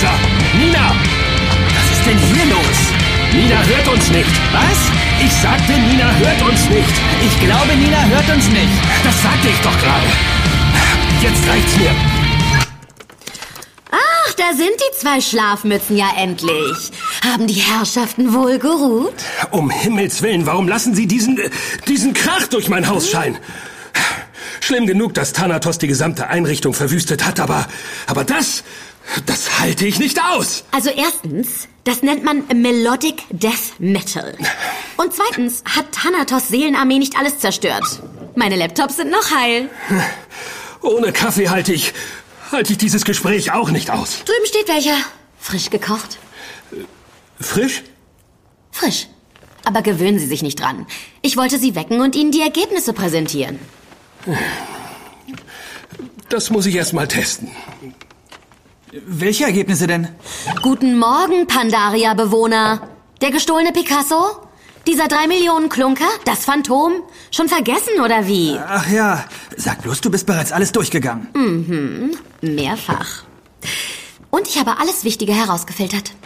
leiser! Nina! Was ist denn hier los? Nina hört uns nicht. Was? Ich sagte, Nina hört uns nicht. Ich glaube, Nina hört uns nicht. Das sagte ich doch gerade. Jetzt reicht's mir. Ach, da sind die 2 Schlafmützen ja endlich. Haben die Herrschaften wohl geruht? Um Himmels Willen, warum lassen Sie diesen Krach durch mein Haus scheinen? Schlimm genug, dass Thanatos die gesamte Einrichtung verwüstet hat, aber das halte ich nicht aus. Also erstens, das nennt man Melodic Death Metal. Und zweitens hat Thanatos Seelenarmee nicht alles zerstört. Meine Laptops sind noch heil. Ohne Kaffee halte ich dieses Gespräch auch nicht aus. Drüben steht welcher. Frisch gekocht. Frisch? Frisch. Aber gewöhnen Sie sich nicht dran. Ich wollte Sie wecken und Ihnen die Ergebnisse präsentieren. Das muss ich erst mal testen. Welche Ergebnisse denn? Guten Morgen, Pandaria-Bewohner. Der gestohlene Picasso? Dieser 3 Millionen Klunker? Das Phantom? Schon vergessen, oder wie? Ach ja, sag bloß, du bist bereits alles durchgegangen. Mehrfach. Und ich habe alles Wichtige herausgefiltert.